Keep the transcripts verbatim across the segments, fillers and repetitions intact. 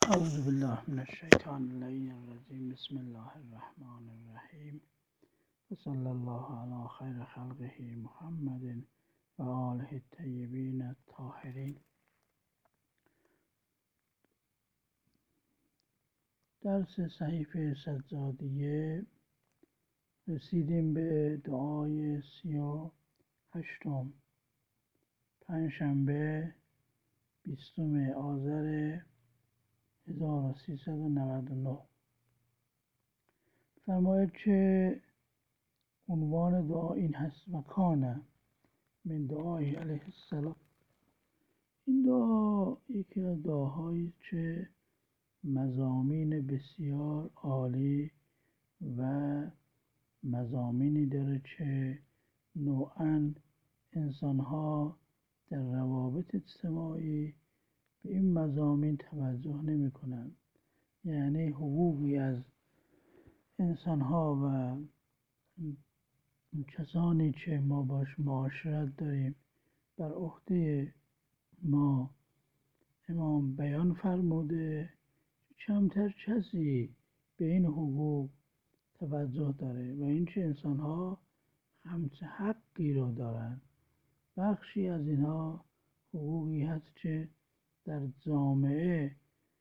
اعوذ بالله من الشیطان اللعین الرجیم. بسم الله الرحمن الرحیم و صلی الله علی خیر خلقه محمد و آله الطیبین الطاهرین. درس صحیفه سجادیه رسیدیم به دعای سی و هشتم، پنجشنبه بیستم آذر هزار و سیصد و نود و نه. فرماید که عنوان دعا این هست: و کان من دعای علیه السلام. این دعا یکی از دعاهایی که مضامین بسیار عالی و مضامینی داره که نوعاً انسانها در روابط اجتماعی به این مضامین توجه نمی کنند. یعنی حقوقی از انسانها و کسانی که ما باش معاشرت داریم بر عهده ما امام بیان فرموده. کمتر کسی به این حقوق توجه داره و اینکه انسانها همچه حقی رو دارن. بخشی از اینها حقوقی هست که در جامعه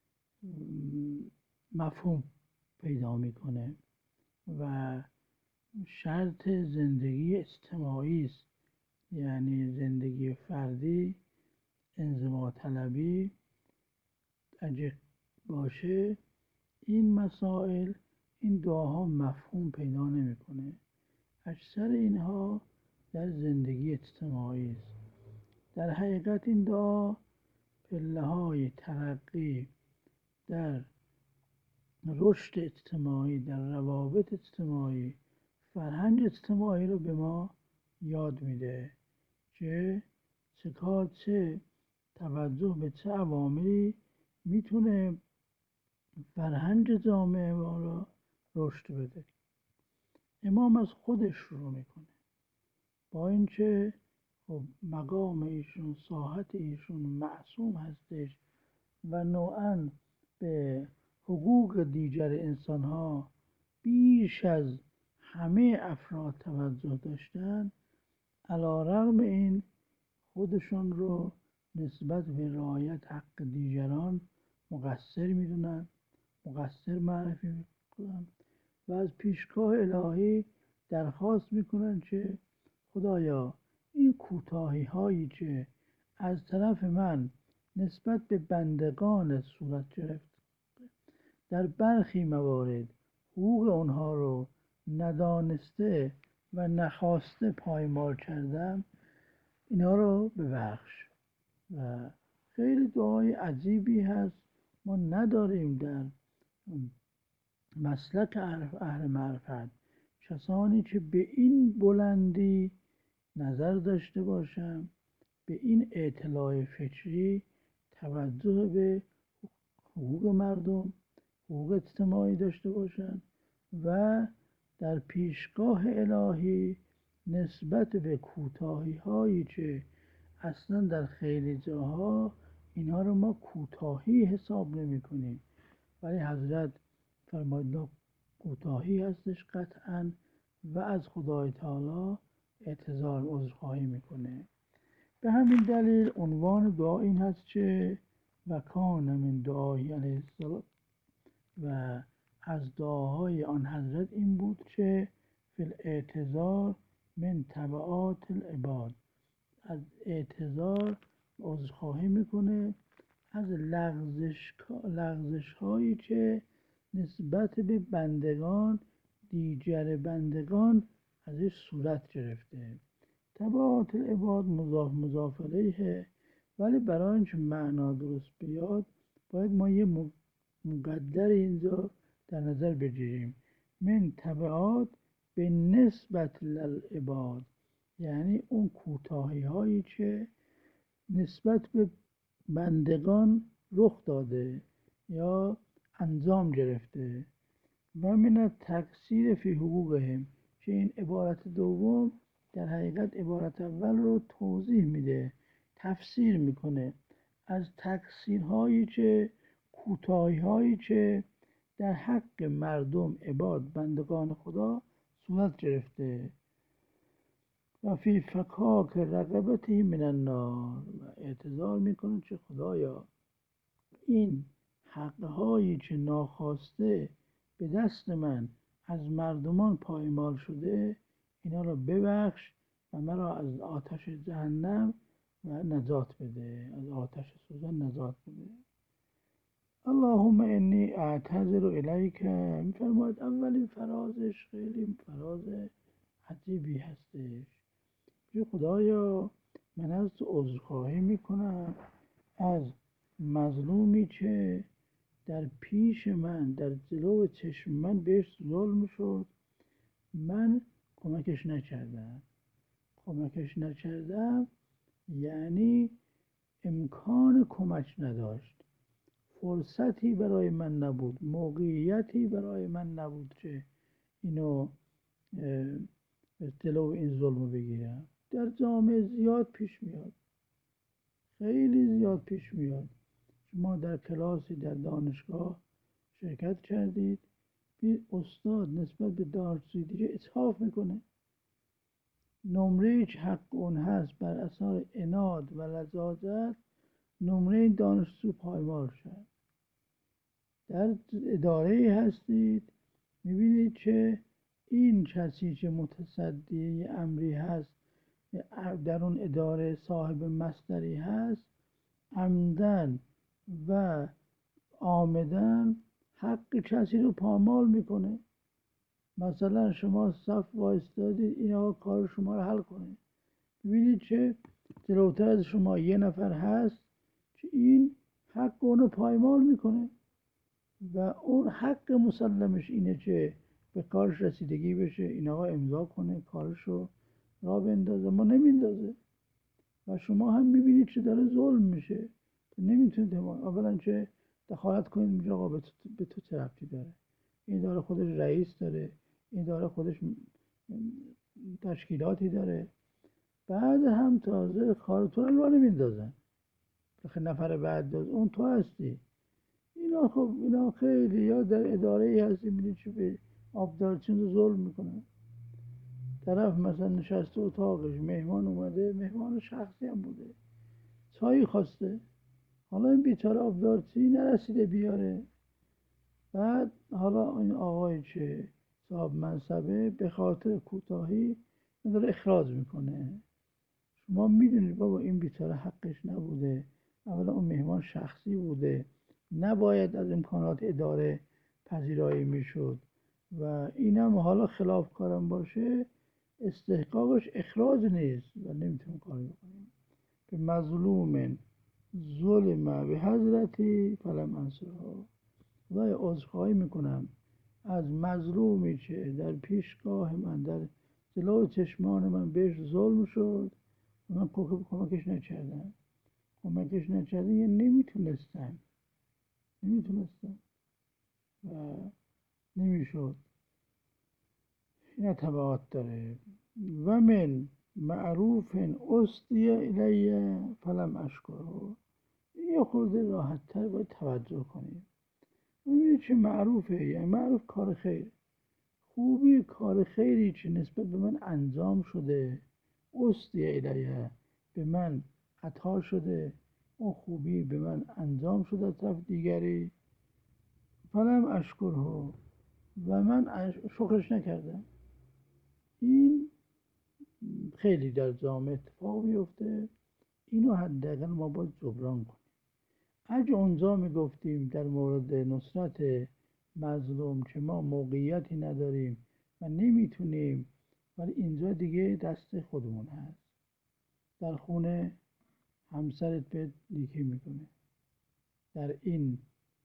مفهوم پیدا میکنه و شرط زندگی اجتماعی است. یعنی زندگی فردی، انزوا طلبی اگه باشه، این مسائل، این دعاها مفهوم پیدا نمیکنه. اکثر اینها در زندگی اجتماعی است. در حقیقت این دعا پله های ترقی در رشد اجتماعی، در روابط اجتماعی، فرهنگ اجتماعی رو به ما یاد میده که چه کار، چه توجه به چه عواملی میتونه فرهنگ جامعه ما رو رشد بده. امام از خودش شروع میکنه، با اینکه خب مقام ایشون، ساحت ایشون معصوم هستش و نوعاً به حقوق دیگر انسان ها بیش از همه افراد توجه داشتن. علی‌رغم این خودشون رو نسبت به رعایت حق دیگران مقصر میدونن، مقصر معرفی میکنن و از پیشگاه الهی درخواست میکنن که خدایا این کوتاهی هایی که از طرف من نسبت به بندگان صورت گرفت، در برخی موارد حقوق اونها رو ندانسته و نخواسته پایمال کردم، اینا رو ببخش. و خیلی دعای عجیبی هست، ما نداریم در مسلک اهل معرفت کسانی که به این بلندی نظر داشته باشن، به این اطلاع فکری، توجه به حقوق مردم، حقوق اجتماعی داشته باشن و در پیشگاه الهی نسبت به کوتاهی هایی که اصلا در خیلی جاها اینا رو ما کوتاهی حساب نمی کنیم، ولی حضرت فرماید کوتاهی هستش قطعا و از خدای تعالی اعتذار عذرخواهی میکنه. به همین دلیل عنوان دعا این هست که و کان من دعای علیه السلام، و از دعاهای آن حضرت این بود که فی الاعتذار من تبعات العباد، از اعتذار عذرخواهی میکنه از لغزش لغزش هایی که نسبت به بندگان دیگر بندگان ازش صورت گرفته. تبعات العباد مضاف مضاف الیه، ولی برای اینکه معنا درست بیاد باید ما یه مقدر اینجا در نظر بگیریم. من تبعات به نسبت للعباد، یعنی اون کوتاهی هایی که نسبت به بندگان رخ داده یا انجام گرفته. و من تقصیر فی حقوقهم، که این عبارت دوم در حقیقت عبارت اول رو توضیح میده، تفسیر میکنه. از تقصیرهایی که کوتاهی هایی که در حق مردم عباد بندگان خدا صورت گرفته و فی فکاک رقبته من النار و اعتذار میکنه که خدایا این حقهایی که ناخواسته به دست من از مردمان پایمال شده اینا را ببخش و مرا از آتش جهنم و نجات بده، از آتش سوزان نجات بده. اللهم انی اعتذر الیک. میفرماید اولین فرازش خیلی فراز عجیبی هستش که خدایا من از تو عذرخواهی میکنم از مظلومی که در پیش من در جلو چشم من بهش ظلم شد، من کمکش نکردم کمکش نکردم یعنی امکان کمک نداشت، فرصتی برای من نبود، موقعیتی برای من نبود که اینو جلو این ظلم بگیرم. در جامعه زیاد پیش میاد، خیلی زیاد پیش میاد. شما در کلاسی در دانشگاه شرکت کردید، bir استاد نسبت به دانشجوی دیگه اسحاف میکنه، نمره که حق اون هست بر اثر عناد و لجاجت نمره دانشجو پایمال شد. در اداره هستید میبینید که این کسی که متصدی امری هست در اون اداره صاحب مصدری هست عمدن و آمدن حق کسی رو پامال میکنه. مثلا شما صف وایستادید این آقا کار شما رو حل کنه، ببینید که جلوتر از شما یه نفر هست که این حق اونو پایمال میکنه و اون حق مسلمش اینه که به کارش رسیدگی بشه، این آقا امضا کنه کارشو را بندازه، ما نمیندازه و شما هم میبینید که داره ظلم میشه. نمیتونید اولا که دخالت کنید میگه آقا به تو, به تو چه ربطی داره، این داره خودش رئیس داره، این داره خودش تشکیلاتی داره. بعد هم تازه کارتون رو نمیندازن، بخی نفر بعد داز اون تو هستی. اینا خب اینا خیلی یا در اداره ای هستی میدید که به آبدارچین رو ظلم میکنن. طرف مثلا نشسته اتاقش، مهمان اومده، مهمان شخصی هم بوده، چایی خواسته، حالا این بیچاره آبدارچی نرسیده بیاره، بعد حالا این آقای که صاحب منصبه به خاطر کوتاهی داره اخراج میکنه. شما میدونید بابا این بیچاره حقش نبوده، اولا اون مهمان شخصی بوده، نباید از امکانات اداره پذیرایی میشد و اینم حالا خلافکارم باشه استحقاقش اخراج نیست و نمیتونیم کاری بکنیم. به مظلوم ظلم به حضرتی فلم انصرها. خدای عذرخواهی میکنم از مظلومی که در پیشگاه من در جلو چشمان من بهش ظلم شد و من کمکش نکردم کمکش نکردم یه نمیتونستم نمیتونستم و نمیشد. این تبعات داره. و من معروف استی الیه فلم اشکره. یه خورده راحت تر باید توجه کنید. ببینید چه معروفه، یعنی معروف کار خیر، خوبی کار خیری که نسبت به من انجام شده، استی الیه به من عطا شده، اون خوبی به من انجام شده از طرف دیگری، فلم اشکره و من شکرش نکردم. این خیلی در جامعه اتفاق میفته، اینو حداقل ما باید جبران کنیم. اگه اونجا میگفتیم در مورد نصرت مظلوم که ما موقعیتی نداریم و نمیتونیم، ولی اینجا دیگه دست خودمون هست. در خونه همسرت بهت لیکی میکنه، در این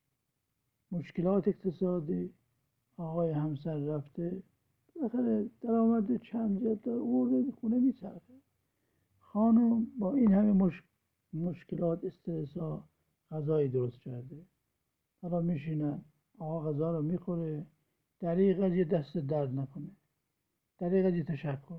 مشکلات اقتصادی آقای همسر رفته بالاخره درآمد چند زیاد داره ورده خونه میچرخه، خانم با این همه مش... مشکلات استرس ها غذایی درست کرده، حالا میشینن آقا غذا رو میخوره، دریغ از یه دست درد نکنه، دریغ از یه تشکر.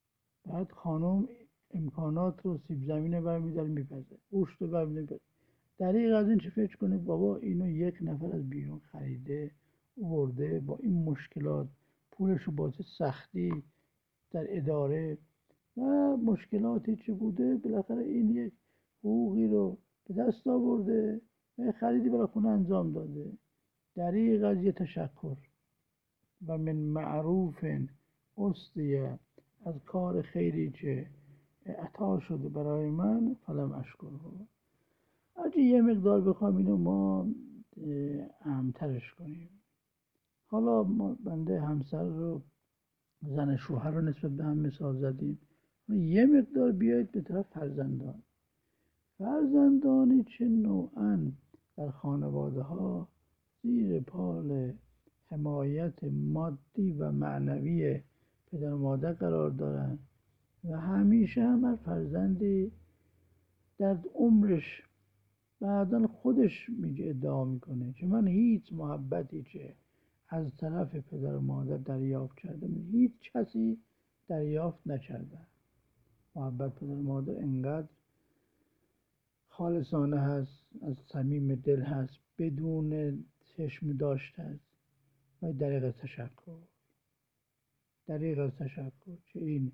بعد خانم امکانات رو سیب زمینه برمیداره میپزه، گوشت رو برمیداره، دریغ از این چه فکر کنه بابا اینو یک نفر از بیرون خریده ورده با این مشکلات پولشو با چه سختی در اداره و مشکلاتی چه بوده بالاخره این یک حقوقی رو به دست آورده و خریدی برای خونه انجام داده. دریغ از یه تشکر و من معروف استیه از کار خیری که عطا شده برای من فلم اشکره. اگه یه مقدار بخوام اینو ما اهمترش کنیم، حالا ما بنده همسر رو زن شوهر رو نسبت به هم مثال زدیم، یه مقدار بیایید به طرف فرزندان. فرزندانی که نوعاً در خانواده ها زیر پال حمایت مادی و معنوی پدر و مادر قرار دارن و همیشه هم هر فرزندی در عمرش بعداً خودش میگه ادعا میکنه که من هیچ محبتی که از طرف پدر و مادر دریافت کردم هیچ کسی دریافت نکرده. محبت پدر و مادر انقدر خالصانه هست، از صمیم دل هست، بدون چشم داشته است و دریغ از تشکر دریغ از تشکر که این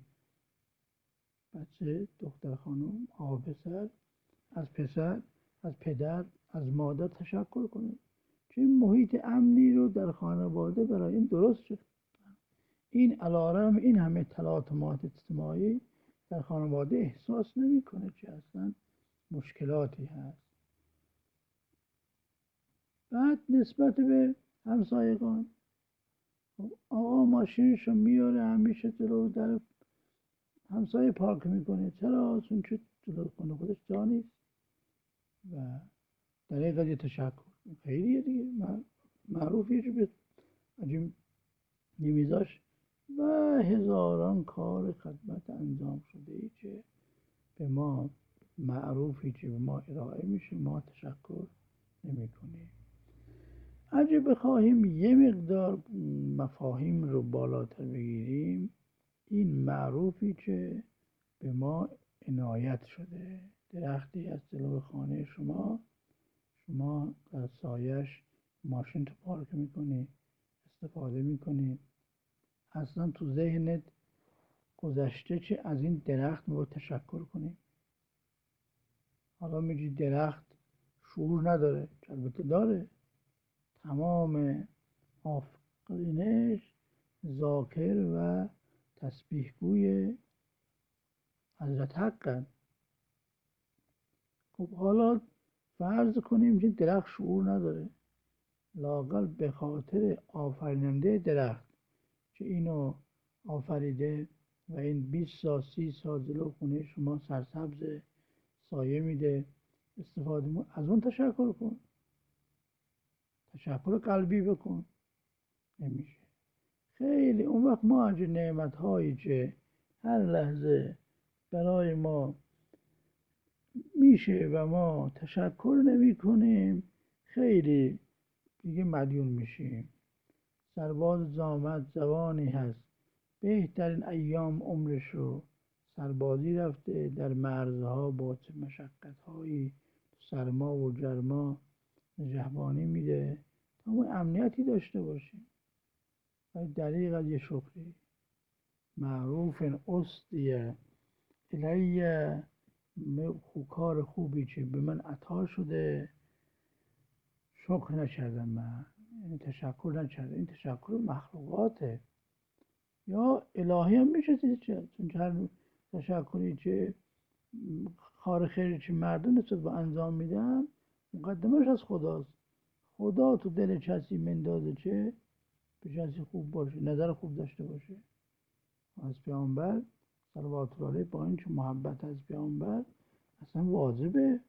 بچه دختر خانم آقا پسر از پسر از پدر از مادر تشکر کنه که این محیط امنی رو در خانواده برای این درست شد. این علارم این همه تلاطمات اجتماعی در خانواده احساس نمیکنه که اصلا مشکلاتی هست. بعد نسبت به همسایگان، آقا ماشینشو میاره همیشه جلو در همسایه پارک میکنه، چرا؟ چون که جلو خونه خودش جا نیست و در این قضیه تشکر خیلیه دیگه معروفیه که به نمیذاش و هزاران کار خدمت انجام شده ای که به ما معروفی که به ما ارائه میشه ما تشکر نمی کنیم. اگه بخواهیم یه مقدار مفاهیم رو بالاتر بگیریم، این معروفی که به ما عنایت شده، درختی از جلو خانه شما شما در سایش ماشین تو پارک میکنی استفاده میکنی، اصلا تو ذهنت گذشته که از این درخت ما تشکر کنیم. حالا میگی درخت شعور نداره، البته داره، تمام آفرینش ذاکر و تسبیحگوی حضرت حقن. خب حالا فرض کنیم که درخت شعور نداره، لااقل به خاطر آفریننده درخت که اینو آفریده و این بیست سال سی سال جلو خونه شما سرسبز سایه میده استفاده مون از اون تشکر کن، تشکر قلبی بکن. نمیشه. خیلی اون وقت ما از نعمت هایی که هر لحظه برای ما میشه و ما تشکر نمی کنیم خیلی دیگه مدیون میشیم. سرباز زامد زبانی هست بهترین ایام عمرشو سربازی رفته در مرزها با چه مشقت‌هایی سرما و گرما نگهبانی میده تا ما امنیتی داشته باشیم. و دریغ از یه شکری معروف استیه الیه کار خوبی که به من عطا شده شکر نکردم، من یعنی تشکر نکردم. این تشکر مخلوقاته یا الهی هم میشه دید، چون هر تشکری که کار خیری که مردم نسبت به انجام میدن مقدمش از خداست. خدا تو دل کسی مندازه که به کسی خوب باشه، نظر خوب داشته باشه. از پیامبر صلوات الله علیه با این که محبت از پیامبر اصلا واجبه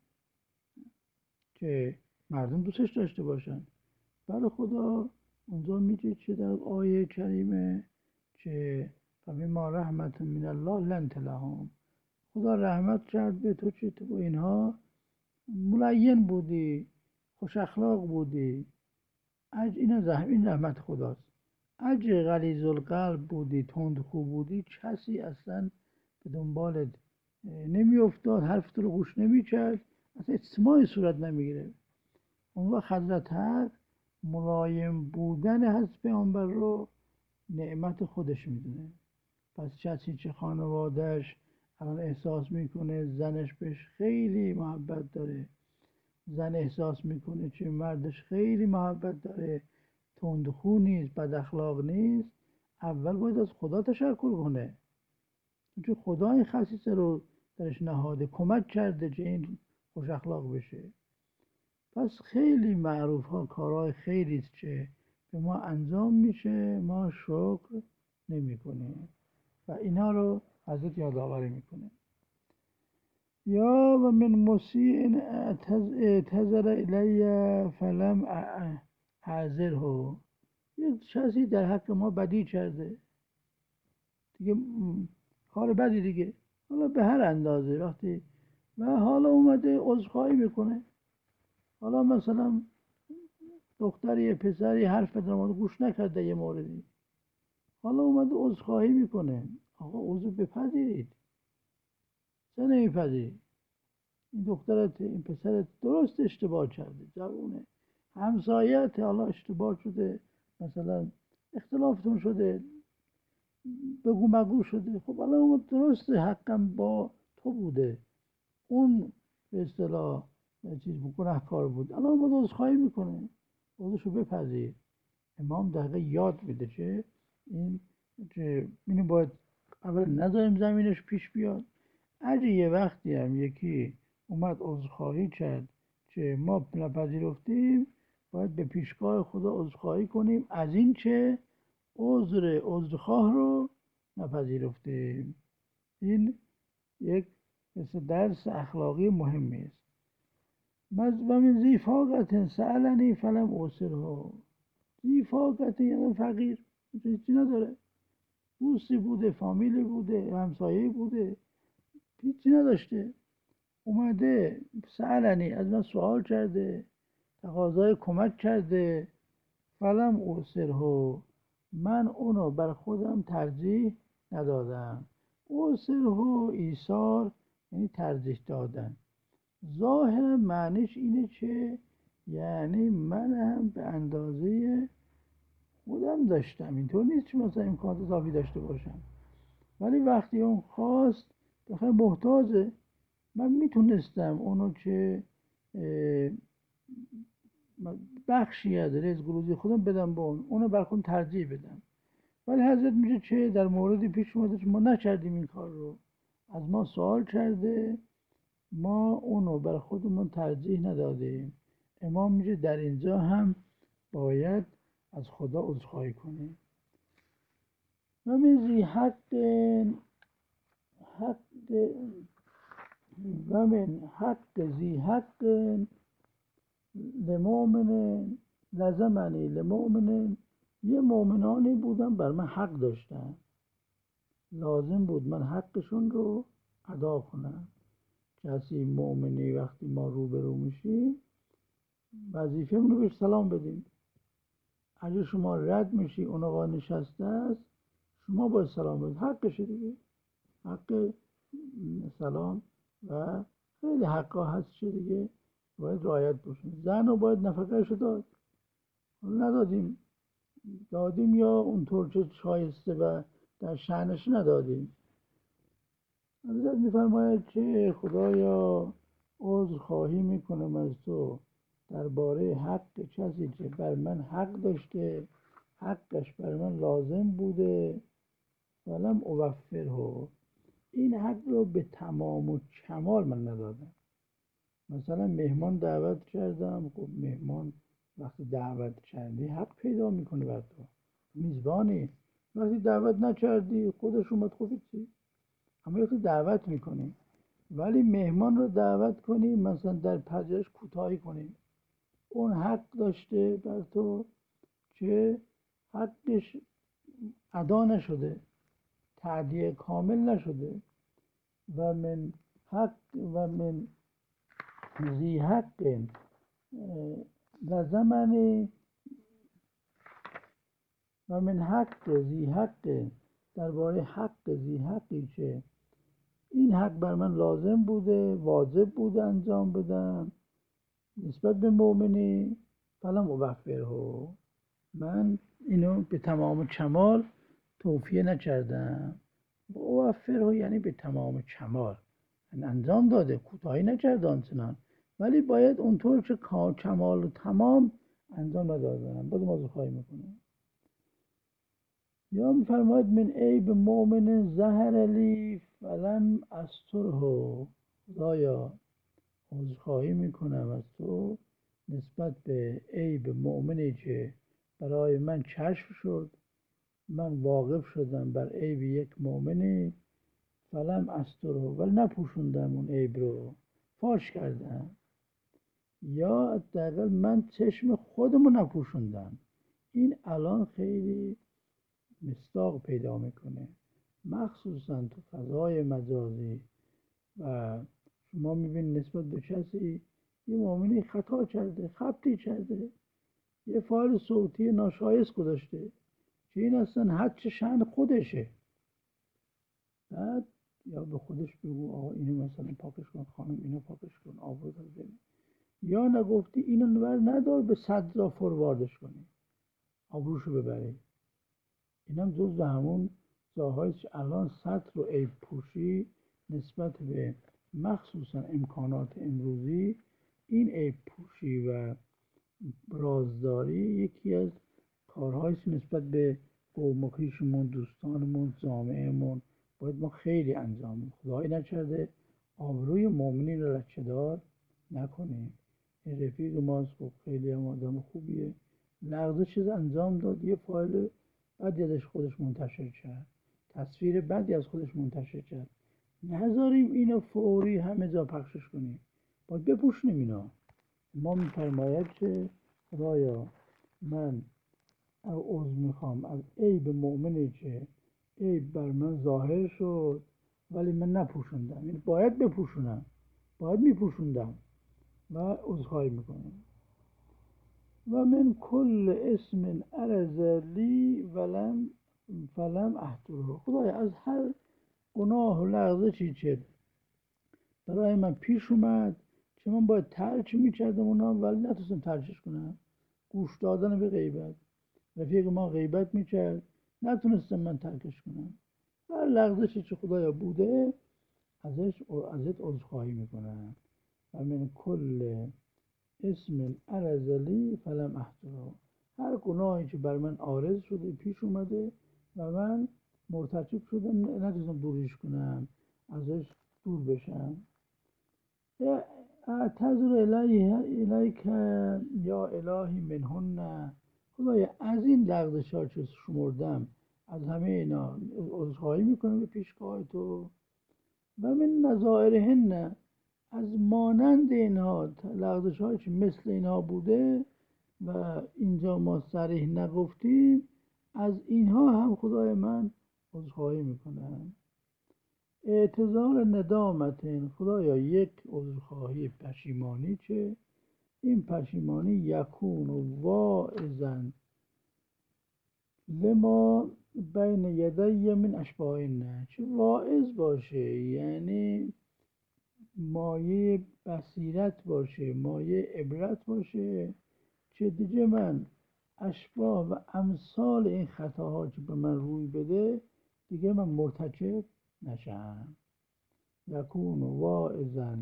که مردم دوستش داشته باشن. برای خدا اونجا میگه که در آیه کریمه که فبما رحمت من الله لنت لهم، خدا رحمت کرد به تو که تو اینها ملین بودی، خوش اخلاق بودی. اج این رحم این رحمت خداست. اگه غلیظ القلب بودی، تند خوب بودی، کسی اصلا به دنبالت نمی افتاد، حرف تو رو گوش نمی کرد. اصلا اجتماعی صورت نمیگیره. اون وقت حضرت حق ملایم بودن حضرت پیامبر رو نعمت خودش میدونه. پس کسی که خانوادهش الان احساس میکنه زنش بهش خیلی محبت داره، زن احساس میکنه که مردش خیلی محبت داره، تندخو نیست، بد اخلاق نیست، اول باید از خدا تشکر کنه، چون خدا این خصیصه رو درش نهاده، کمک کرده که این خوش اخلاق بشه. پس خیلی معروف ها کارهای خیلی است که به ما انجام میشه، ما شکر نمی کنیم و اینا رو حضرت یادآوری میکنه. یا و من مسیء اعتذر الی فلم اعذره، یک کسی در حق ما بدی کرده دیگه، کار بدی دیگه، حالا به هر اندازه، وقتی و حالا اومده عذرخواهی میکنه، حالا مثلا دختری پسری حرف در گوش نکرده یه موردی، حالا اومده عذرخواهی میکنه، آقا عذر بپذیرید، چه نمیپذیرید؟ این دخترت، این پسرت درست اشتباه کرده، جوونه، همسایت، حالا اشتباه شده، مثلا اختلافتون شده، بگو مگو شده، خب حالا اون درسته، حقم با تو بوده، اون به اصطلاح چیز گناهکار بود، الان اومده عذرخواهی میکنه، عذرشو بپذیر. امام دقیقه یاد میده که این که اینو باید اول نذاریم زمینش پیش بیاد. اگه یه وقتی هم یکی اومد عذرخواهی کرد که ما نپذیرفتیم، باید به پیشگاه خدا عذرخواهی کنیم از این که عذر عذرخواه رو نپذیرفتیم. این یک مثل درس اخلاقی مهمی است. و من ذی فاقت سألنی فلم اوسره، ذی فاقت یعنی فقیر، هیچی نداره، دوستی بوده، فامیلی بوده، همسایه بوده، هیچی نداشته، اومده سألنی از من سوال کرده، تقاضای کمک کرده، فلم اوسره، من اونو بر خودم ترجیح ندادم. اوسره ایثار یعنی ترجیح دادن، ظاهر معنیش اینه که یعنی من هم به اندازه خودم داشتم، اینطور نیست که مثلا امکانات اضافی داشته باشم، ولی وقتی اون خواست بخیر محتاجه، من میتونستم اونو که بخشی از رزق و روزی خودم بدم به اون، اونو بر خودم ترجیح بدم. ولی حضرت میگه چه در موردی پیش اومده که ما نکردیم این کار رو، از ما سوال کرده، ما اونو بر خودمون ترجیح ندادیم. امام میگه در اینجا هم باید از خدا عذرخواهی کنیم. و من ذی حق حق و من حق ذی حق لمؤمن لزمنی لمؤمن، یه مؤمنانی بودن بر من حق داشتن، لازم بود من حقشون رو ادا کنم. کسی مؤمنی وقتی ما روبرو میشیم وظیفه رو بهش سلام بدیم، اگه شما رد میشی اون آقا نشسته است، شما باید سلام بدید، حقشه دیگه، حق سلام و خیلی حقا هست چه دیگه باید رعایت بشن. زن رو باید نفقهشو داد، ندادیم، دادیم یا اونطور که شایسته و در شأنش ندادیم. حضرت میفرماید که خدایا عذر خواهی میکنم از تو درباره حق کسی که بر من حق داشته، حقش بر من لازم بوده، ولم اوفره، این حق رو به تمام و کمال من ندادم. مثلا مهمان دعوت کردم، خب مهمان وقتی دعوت کردی حق پیدا میکنه بر تو، میزبانی، وقتی دعوت نکردی خودش اومد، خب چی؟ اما وقتی دعوت میکنی، ولی مهمان رو دعوت کنی مثلا در پذیرش کوتاهی کنی، اون حق داشته بر تو که حقش ادا نشده، تعدیه کامل نشده. و من حق و من ذی حق لزمنی و من حق ذی حق، درباره حق ذی حقی که این حق بر من لازم بوده، واجب بوده انجام بدم نسبت به مؤمنی، فلم اوفره، من اینو به تمام کمال توفیه نکردم. اوفره یعنی به تمام کمال، یعنی انجام داده، کوتاهی نکرده آنچنان، ولی باید اونطور که کمال و تمام انجام ندادم. باز موضوع خواهی میکنه. یا میفرماید من عیب مؤمن ظهر لی فلم استره، خدایا عذرخواهی میکنم از تو نسبت به عیب مؤمنی که برای من کشف شد، من واقف شدم بر عیب یک مؤمنی، فلم استره ولی نپوشوندم اون عیب رو، فاش کردم. یا حداقل من چشم خودمو نپوشوندم. این الان خیلی مصداق پیدا میکنه، مخصوصا تو فضای مجازی. و شما میبینید نسبت به کسی یه مؤمنی خطا کرده، خبطی کرده، یه فایل صوتی ناشایست گذاشته که این اصلا حد شأن خودشه، بعد یا به خودش بگو آقا اینو مثلا پاکش کن، خانم اینو پاکش کن، آب رو بزن، یا نگفتی اینو نبر ندار به صد جا فورواردش کنی، آبروشو ببری. اینم جز به همون جاهایی که الان سطر و عیب پوشی نسبت به مخصوصا امکانات امروزی، این عیب پوشی و رازداری یکی از کارهایی که نسبت به قوم و خویشمون، دوستانمون، جامعهمون باید ما خیلی انجام بدیم. خدایی نکرده آبروی مؤمنین رو لکه‌دار نکنیم. این رفیق ماست، خب خیلی هم آدم خوبیه، لغزه چیز انجام داد، یه فایل بعد ازش خودش منتشر کرد، تصویر بعدی از خودش منتشر کرد، نذاریم اینو فوری همه جا پخشش کنیم، باید بپوشونیم اینا. ما میفرماید که خدایا من عذر میخوام از عیب مؤمنی که عیب بر من ظاهر شد ولی من نپوشوندم، یعنی باید بپوشونم، باید میپوشوندم و عذرخواهی میکنم. و من کل اسم عرض لی ولم فلم احضره، خدایا از هر گناه و لغزه چی که برای من پیش اومد که من باید ترک میکردم اونا ولی نتونستم ترکش کنم، گوش دادن به غیبت، رفیق ما غیبت میکرد نتونستم من ترکش کنم، هر لغزه چی که خدایا بوده ازش ازت عذرخواهی میکنم. و من کل اسم عرض لی فلم احضره، هر گناهی که بر من عارض شده، پیش اومده و من مرتکب شدم نتونستم دوریش کنم، ازش دور بشم. اعتذر الیه الیک یا الهی منهن، خدایا از این لغزش ها که شمردم از همه اینا عذرخواهی میکنم به پیشگاه تو. و من نظائرهن، از مانند اینها لغزش هایی که مثل اینها بوده و اینجا ما صریح نگفتیم، از اینها هم خدای من عذرخواهی میکنم. اعتذار ندامت، خدایا یک عذرخواهی پشیمانی که این پشیمانی یکون و واعظن لما بین یدی من اشباه نه، چه واعظ باشه، یعنی مایه بصیرت باشه، مایه عبرت باشه که دیگه من اشباه و امثال این خطاها که به من روی بده دیگه من مرتکب نشم. یکون واعظا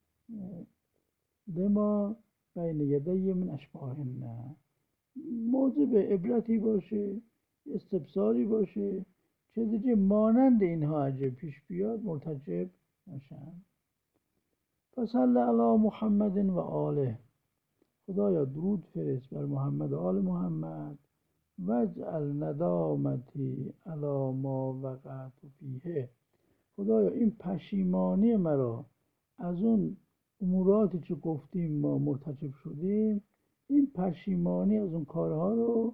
لما بین یدی من اشباهن، موجب عبرتی باشه، استبصاری باشه که دیگه مانند اینها اگه پیش بیاد مرتکب نشم. فصل علی محمد و آله، خدایا درود فرست بر محمد و آل محمد. واجعل ندامتی علی ما وقعت فیه، خدایا این پشیمانی مرا از اون اموراتی که گفتیم ما مرتکب شدیم، این پشیمانی از اون کارها رو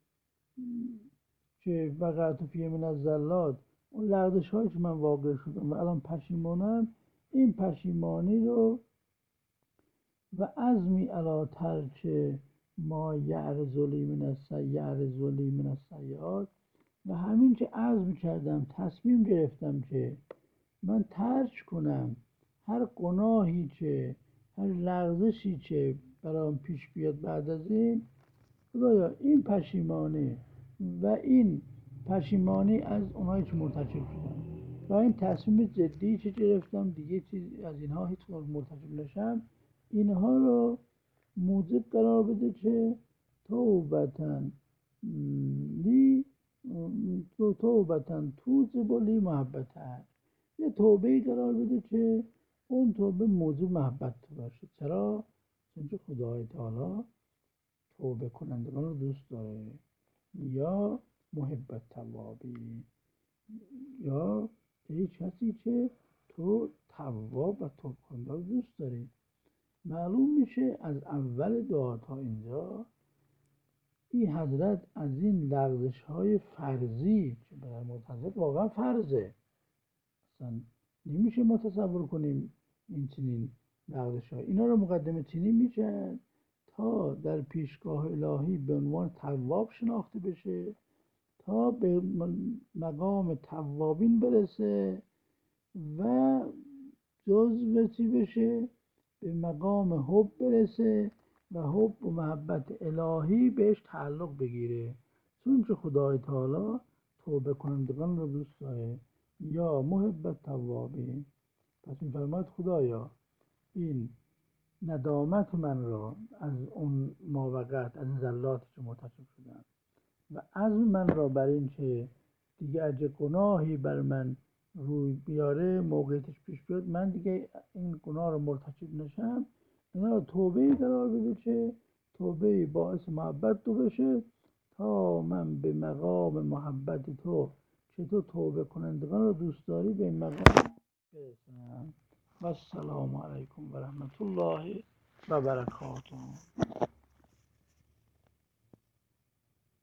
که وقعت فیه من الزلات، اون لغزش هایی که من واقع شدم و الان پشیمانم، این پشیمانی رو و عزمی علی ترک ما یعرض لی من السیئات من السیئات، و همین که عزم کردم تصمیم گرفتم که من ترک کنم هر گناهی که هر لغزشی که برام پیش بیاد بعد از این. خدایا این پشیمانی و این پشیمانی از اونایی که مرتکب شدن و این تصمیم جدی که گرفتم دیگه چیز از اینها هیچ وقت مرتکب نشم، اینها رو موجب قرار بده که توبتن لی تو توبتن توجب لی محبتن، یه توبه قرار بده که اون توبه موجب محبت تو باشه. چرا؟ چون که خدای تعالی توبه کنندگان رو دوست داره. یا محبت توابی، یا ای کسی که تو تواب و توبه کننده رو دوست داری. معلوم میشه از اول دعا تا اینجا این حضرت از این لغزش های فرضی که برای معتزله واقعا فرضه، اصلا نمیشه ما تصور کنیم این چنین لغزش های اینا رو مقدمه چینی میشن تا در پیشگاه الهی به عنوان تواب شناخته بشه، تا به مقام توابین برسه و جزو چی بشه، به مقام حب برسه و حب و محبت الهی بهش تعلق بگیره، چون که خدای تعالی توبه کنندگان رو دوست داره. یا محبت توابین. پس میفرماید خدایا این ندامت من را از اون ماوقت، از این زلاتی که مرتکب شدم و عزم من را بر این که دیگه اگه گناهی بر من روی بیاره موقعیتش پیش بیاد من دیگه این گناه رو مرتکب نشم، اینا رو توبه قرار بده که توبه باعث محبت تو بشه تا من به مقام محبت تو که تو توبه کنندگان رو دوست داری به این مقام برسم. و السلام علیکم و رحمت الله و برکاته.